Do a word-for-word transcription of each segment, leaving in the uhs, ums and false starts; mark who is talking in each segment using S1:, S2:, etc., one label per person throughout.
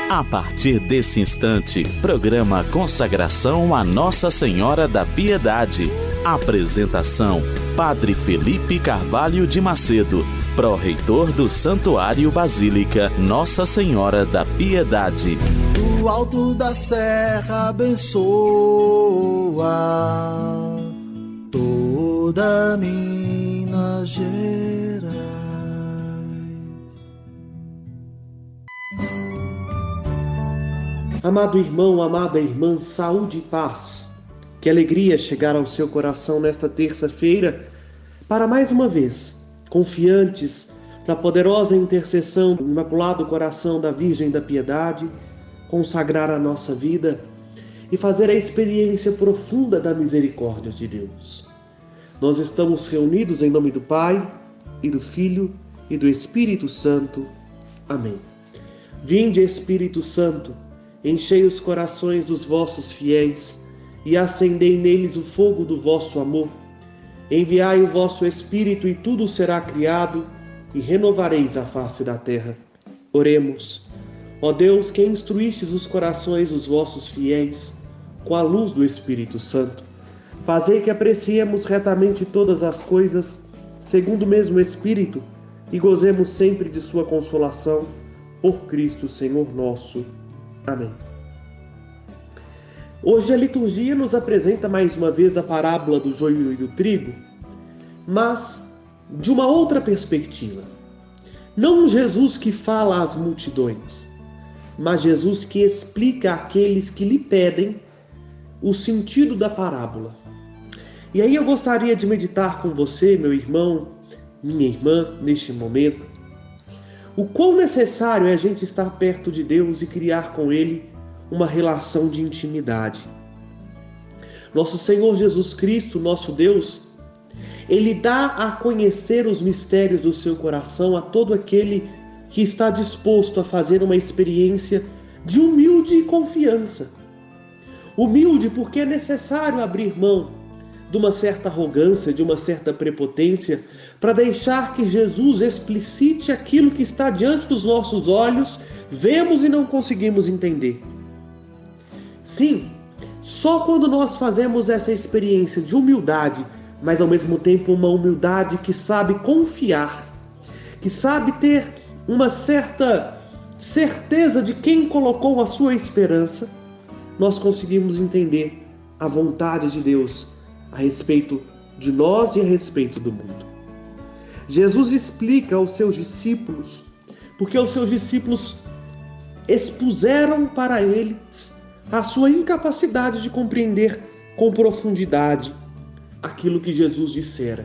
S1: A partir desse instante, programa Consagração a Nossa Senhora da Piedade. Apresentação: Padre Felipe Carvalho de Macedo, pró-reitor do Santuário Basílica Nossa Senhora da Piedade.
S2: Do alto da serra abençoa toda Minas Gerais.
S3: Amado irmão, amada irmã, saúde e paz. Que alegria chegar ao seu coração nesta terça-feira para mais uma vez, confiantes na poderosa intercessão do Imaculado Coração da Virgem da Piedade, consagrar a nossa vida e fazer a experiência profunda da misericórdia de Deus. Nós estamos reunidos em nome do Pai, e do Filho, e do Espírito Santo. Amém. Vinde, Espírito Santo, enchei os corações dos vossos fiéis e acendei neles o fogo do vosso amor. Enviai o vosso Espírito e tudo será criado e renovareis a face da terra. Oremos. Ó Deus, que instruístes os corações dos vossos fiéis com a luz do Espírito Santo, fazei que apreciemos retamente todas as coisas segundo o mesmo Espírito e gozemos sempre de sua consolação por Cristo Senhor nosso. Amém. Hoje a liturgia nos apresenta mais uma vez a parábola do joio e do trigo, mas de uma outra perspectiva. Não um Jesus que fala às multidões, mas Jesus que explica àqueles que lhe pedem o sentido da parábola. E aí eu gostaria de meditar com você, meu irmão, minha irmã, neste momento, o quão necessário é a gente estar perto de Deus e criar com Ele uma relação de intimidade. Nosso Senhor Jesus Cristo, nosso Deus, Ele dá a conhecer os mistérios do seu coração a todo aquele que está disposto a fazer uma experiência de humilde confiança. Humilde porque é necessário abrir mão de uma certa arrogância, de uma certa prepotência, para deixar que Jesus explicite aquilo que está diante dos nossos olhos, vemos e não conseguimos entender. Sim, só quando nós fazemos essa experiência de humildade, mas ao mesmo tempo uma humildade que sabe confiar, que sabe ter uma certa certeza de quem colocou a sua esperança, nós conseguimos entender a vontade de Deus a respeito de nós e a respeito do mundo. Jesus explica aos seus discípulos, porque os seus discípulos expuseram para eles a sua incapacidade de compreender com profundidade aquilo que Jesus dissera.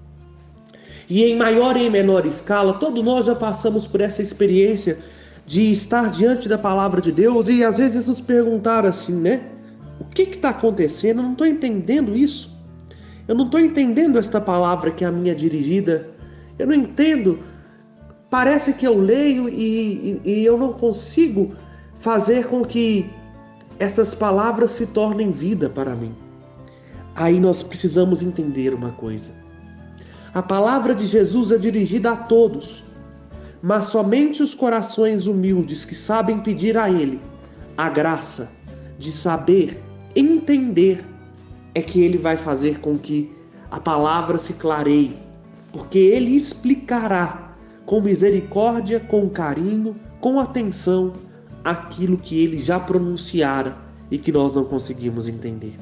S3: E em maior e em menor escala, todos nós já passamos por essa experiência de estar diante da palavra de Deus e às vezes nos perguntar assim, né? O que está acontecendo? Eu não estou entendendo isso. Eu não estou entendendo esta palavra que é a minha dirigida. Eu não entendo. Parece que eu leio e, e, e eu não consigo fazer com que essas palavras se tornem vida para mim. Aí nós precisamos entender uma coisa. A palavra de Jesus é dirigida a todos, mas somente os corações humildes que sabem pedir a Ele a graça de saber, entender, é que Ele vai fazer com que a palavra se clareie, porque Ele explicará com misericórdia, com carinho, com atenção, aquilo que Ele já pronunciara e que nós não conseguimos entender.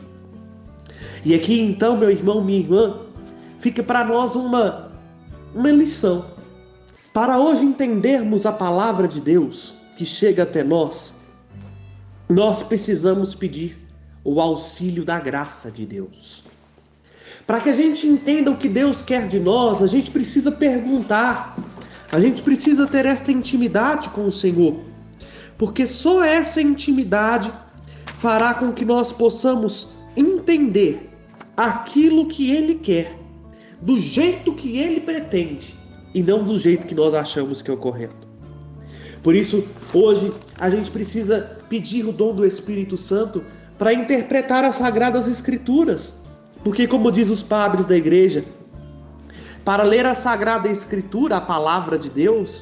S3: E aqui então, meu irmão, minha irmã, fica para nós uma, uma lição. Para hoje entendermos a palavra de Deus que chega até nós, nós precisamos pedir o auxílio da graça de Deus. Para que a gente entenda o que Deus quer de nós, a gente precisa perguntar, a gente precisa ter esta intimidade com o Senhor, porque só essa intimidade fará com que nós possamos entender aquilo que Ele quer, do jeito que Ele pretende, e não do jeito que nós achamos que é o correto. Por isso, hoje, a gente precisa pedir o dom do Espírito Santo para interpretar as Sagradas Escrituras. Porque, como diz os padres da igreja, para ler a Sagrada Escritura, a palavra de Deus,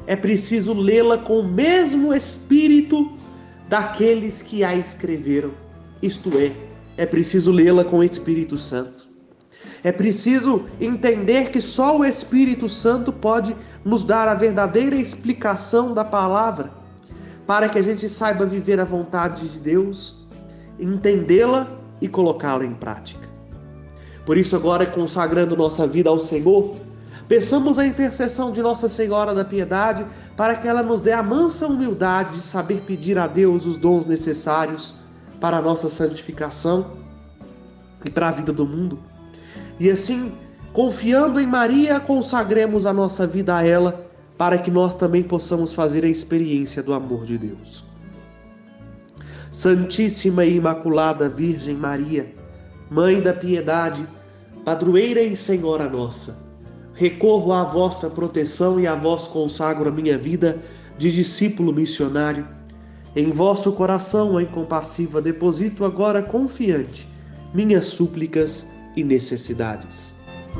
S3: é preciso lê-la com o mesmo espírito daqueles que a escreveram. Isto é, é preciso lê-la com o Espírito Santo. É preciso entender que só o Espírito Santo pode nos dar a verdadeira explicação da palavra, para que a gente saiba viver a vontade de Deus, entendê-la e colocá-la em prática. Por isso, agora, consagrando nossa vida ao Senhor, peçamos a intercessão de Nossa Senhora da Piedade para que ela nos dê a mansa humildade de saber pedir a Deus os dons necessários para a nossa santificação e para a vida do mundo. E assim, confiando em Maria, consagremos a nossa vida a ela, para que nós também possamos fazer a experiência do amor de Deus. Santíssima e Imaculada Virgem Maria, Mãe da Piedade, Padroeira e Senhora nossa, recorro à vossa proteção e a vós consagro a minha vida de discípulo missionário. Em vosso coração, Mãe compassiva, deposito agora confiante minhas súplicas e necessidades.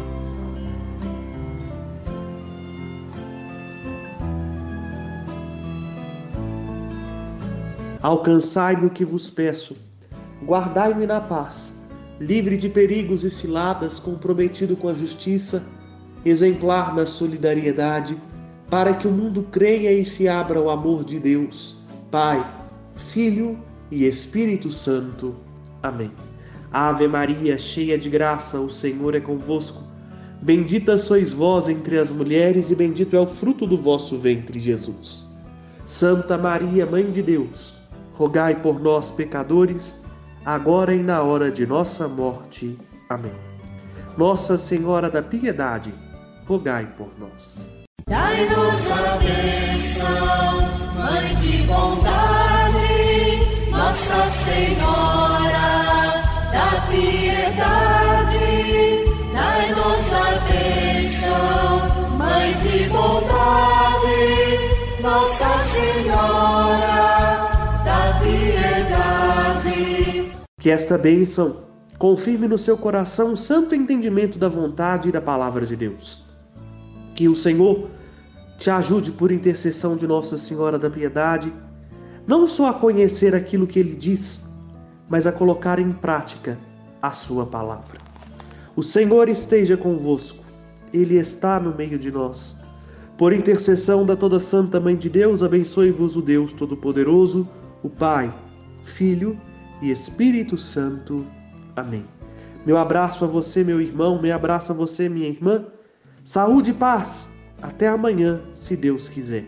S3: Alcançai-me o que vos peço, guardai-me na paz, livre de perigos e ciladas, comprometido com a justiça, exemplar na solidariedade, para que o mundo creia e se abra ao amor de Deus, Pai, Filho e Espírito Santo. Amém. Ave Maria, cheia de graça, o Senhor é convosco. Bendita sois vós entre as mulheres e bendito é o fruto do vosso ventre, Jesus. Santa Maria, Mãe de Deus, rogai por nós, pecadores, agora e na hora de nossa morte. Amém. Nossa Senhora da Piedade, rogai por nós.
S4: Dai-nos a bênção, Mãe de bondade, Nossa Senhora da Piedade. Dai-nos a bênção, Mãe de bondade, Nossa Senhora da Piedade.
S3: Que esta bênção confirme no seu coração o santo entendimento da vontade e da palavra de Deus. Que o Senhor te ajude, por intercessão de Nossa Senhora da Piedade, não só a conhecer aquilo que Ele diz, mas a colocar em prática a sua palavra. O Senhor esteja convosco, Ele está no meio de nós. Por intercessão da toda Santa Mãe de Deus, abençoe-vos o Deus Todo-Poderoso, o Pai, Filho e Espírito Santo. Amém. Meu abraço a você, meu irmão, meu abraço a você, minha irmã. Saúde e paz. Até amanhã, se Deus quiser.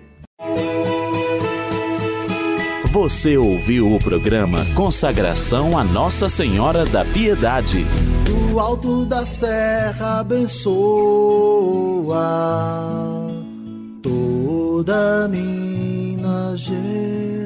S1: Você ouviu o programa Consagração a Nossa Senhora da Piedade.
S2: Do alto da serra abençoa toda Minas Gerais.